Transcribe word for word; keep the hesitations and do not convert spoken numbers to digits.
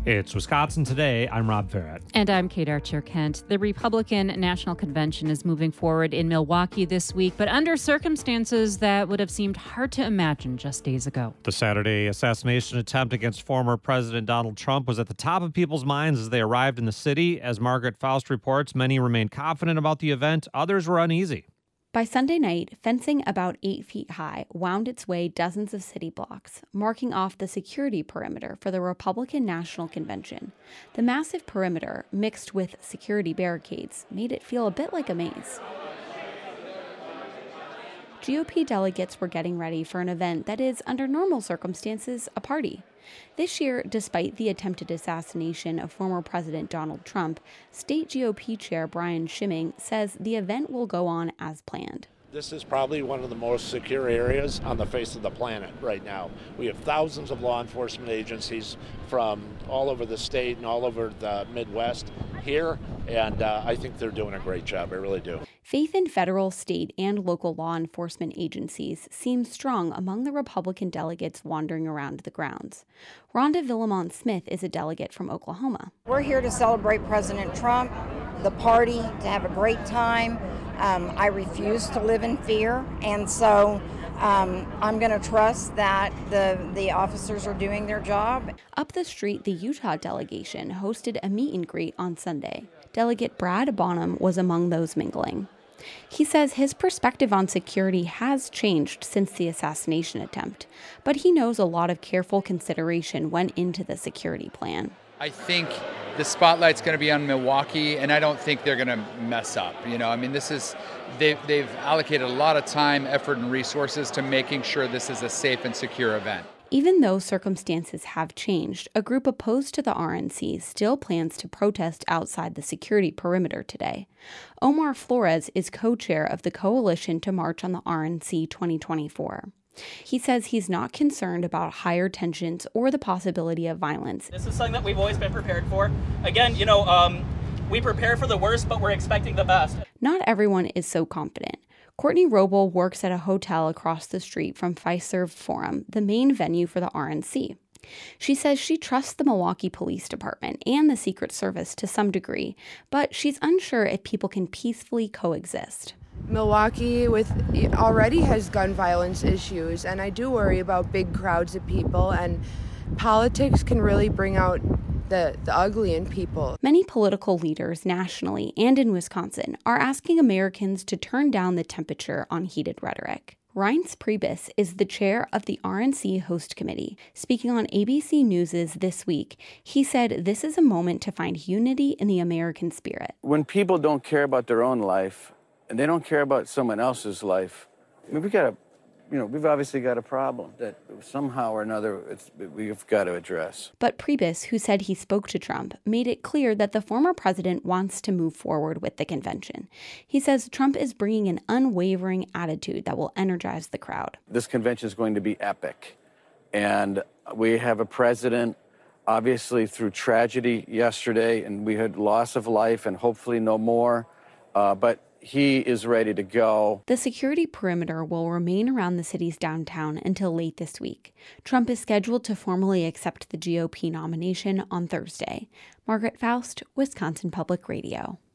It's Wisconsin Today. I'm Rob Farrett. And I'm Kate Archer-Kent. The Republican National Convention is moving forward in Milwaukee this week, but under circumstances that would have seemed hard to imagine just days ago. The Saturday assassination attempt against former President Donald Trump was at the top of people's minds as they arrived in the city. As Margaret Faust reports, many remained confident about the event. Others were uneasy. By Sunday night, fencing about eight feet high wound its way dozens of city blocks, marking off the security perimeter for the Republican National Convention. The massive perimeter, mixed with security barricades, made it feel a bit like a maze. G O P delegates were getting ready for an event that is, under normal circumstances, a party. This year, despite the attempted assassination of former President Donald Trump, State G O P Chair Brian Schimming says the event will go on as planned. This is probably one of the most secure areas on the face of the planet right now. We have thousands of law enforcement agencies from all over the state and all over the Midwest here, and uh, I think they're doing a great job. I really do. Faith in federal, state, and local law enforcement agencies seems strong among the Republican delegates wandering around the grounds. Rhonda Villamont Smith is a delegate from Oklahoma. We're here to celebrate President Trump, the party, to have a great time. Um, I refuse to live in fear, and so um, I'm going to trust that the, the officers are doing their job. Up the street, the Utah delegation hosted a meet and greet on Sunday. Delegate Brad Bonham was among those mingling. He says his perspective on security has changed since the assassination attempt, but he knows a lot of careful consideration went into the security plan. I think the spotlight's going to be on Milwaukee, and I don't think they're going to mess up. You know, I mean, this is, they've, they've allocated a lot of time, effort, and resources to making sure this is a safe and secure event. Even though circumstances have changed, a group opposed to the R N C still plans to protest outside the security perimeter today. Omar Flores is co-chair of the Coalition to March on the R N C twenty twenty-four. He says he's not concerned about higher tensions or the possibility of violence. This is something that we've always been prepared for. Again, you know, um, we prepare for the worst, but we're expecting the best. Not everyone is so confident. Courtney Roble works at a hotel across the street from Fiserv Forum, the main venue for the R N C. She says she trusts the Milwaukee Police Department and the Secret Service to some degree, but she's unsure if people can peacefully coexist. Milwaukee with already has gun violence issues, and I do worry about big crowds of people, and politics can really bring out the, the ugly in people. Many political leaders nationally and in Wisconsin are asking Americans to turn down the temperature on heated rhetoric. Reince Priebus is the chair of the R N C Host Committee. Speaking on A B C News' This Week, he said this is a moment to find unity in the American spirit. When people don't care about their own life, and they don't care about someone else's life, I mean, we got a, you know, we've obviously got a problem that somehow or another it's, we've got to address. But Priebus, who said he spoke to Trump, made it clear that the former president wants to move forward with the convention. He says Trump is bringing an unwavering attitude that will energize the crowd. This convention is going to be epic, and we have a president, obviously through tragedy yesterday, and we had loss of life and hopefully no more, uh, but he is ready to go. The security perimeter will remain around the city's downtown until late this week. Trump is scheduled to formally accept the G O P nomination on Thursday. Margaret Faust, Wisconsin Public Radio.